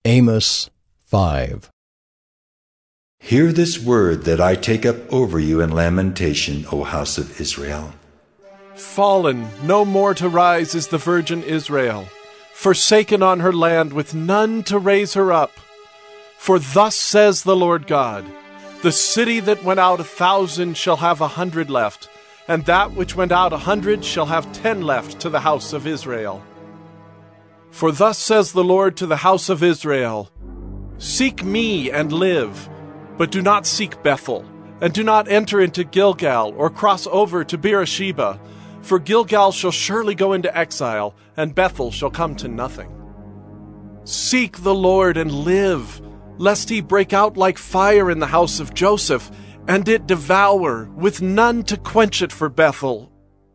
Amos 5. Hear this word that I take up over you in lamentation, O house of Israel. Fallen, no more to rise is the virgin Israel, forsaken on her land with none to raise her up. For thus says the Lord God, the city that went out 1,000 shall have 100 left, and that which went out 100 shall have 10 left to the house of Israel. For thus says the Lord to the house of Israel, seek me and live, but do not seek Bethel, and do not enter into Gilgal or cross over to Beersheba, for Gilgal shall surely go into exile, and Bethel shall come to nothing. Seek the Lord and live, lest he break out like fire in the house of Joseph, and it devour, with none to quench it for Bethel.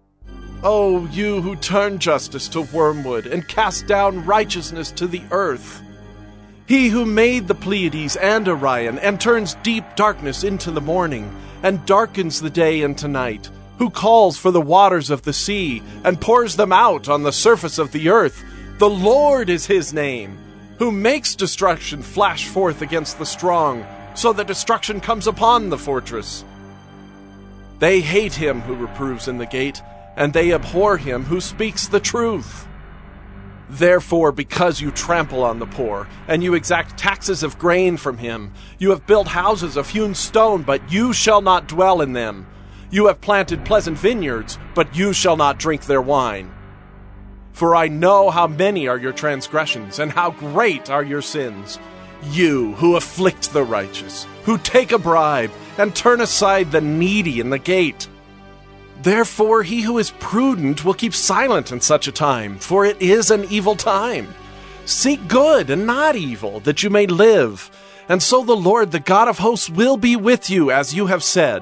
O you who turn justice to wormwood, and cast down righteousness to the earth. He who made the Pleiades and Orion, and turns deep darkness into the morning, and darkens the day into night, who calls for the waters of the sea, and pours them out on the surface of the earth. The Lord is his name, who makes destruction flash forth against the strong, so that destruction comes upon the fortress. They hate him who reproves in the gate, and they abhor him who speaks the truth. Therefore, because you trample on the poor, and you exact taxes of grain from him, you have built houses of hewn stone, but you shall not dwell in them. You have planted pleasant vineyards, but you shall not drink their wine. For I know how many are your transgressions, and how great are your sins. You who afflict the righteous, who take a bribe, and turn aside the needy in the gate. Therefore he who is prudent will keep silent in such a time, for it is an evil time. Seek good and not evil, that you may live. And so the Lord, the God of hosts, will be with you, as you have said.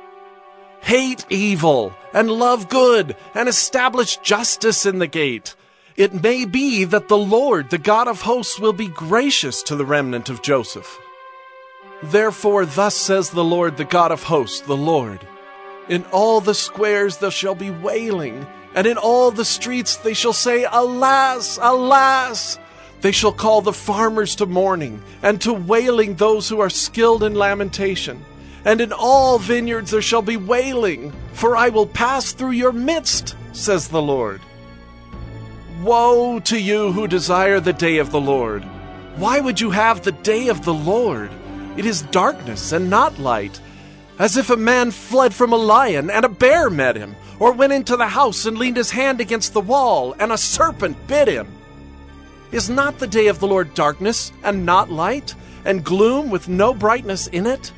Hate evil, and love good, and establish justice in the gate. It may be that the Lord, the God of hosts, will be gracious to the remnant of Joseph. Therefore thus says the Lord, the God of hosts, the Lord, in all the squares there shall be wailing, and in all the streets they shall say, Alas, alas! They shall call the farmers to mourning, and to wailing those who are skilled in lamentation. And in all vineyards there shall be wailing, for I will pass through your midst, says the Lord. Woe to you who desire the day of the Lord! Why would you have the day of the Lord? It is darkness and not light, as if a man fled from a lion and a bear met him, or went into the house and leaned his hand against the wall, and a serpent bit him. Is not the day of the Lord darkness and not light, and gloom with no brightness in it?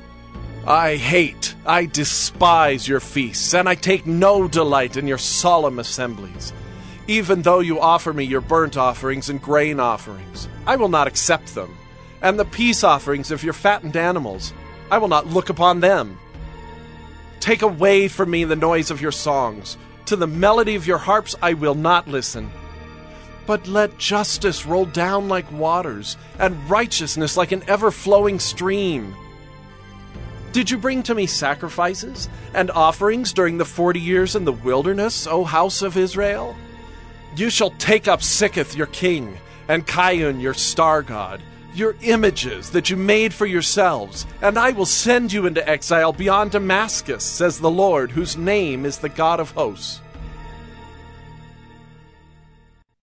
I despise your feasts, and I take no delight in your solemn assemblies. Even though you offer me your burnt offerings and grain offerings, I will not accept them, and the peace offerings of your fattened animals, I will not look upon them. Take away from me the noise of your songs. To the melody of your harps I will not listen. But let justice roll down like waters, and righteousness like an ever-flowing stream. Did you bring to me sacrifices and offerings during the 40 years in the wilderness, O house of Israel? You shall take up Sikkoth your king, and Kiun your star god, your images that you made for yourselves, and I will send you into exile beyond Damascus, says the Lord, whose name is the God of hosts.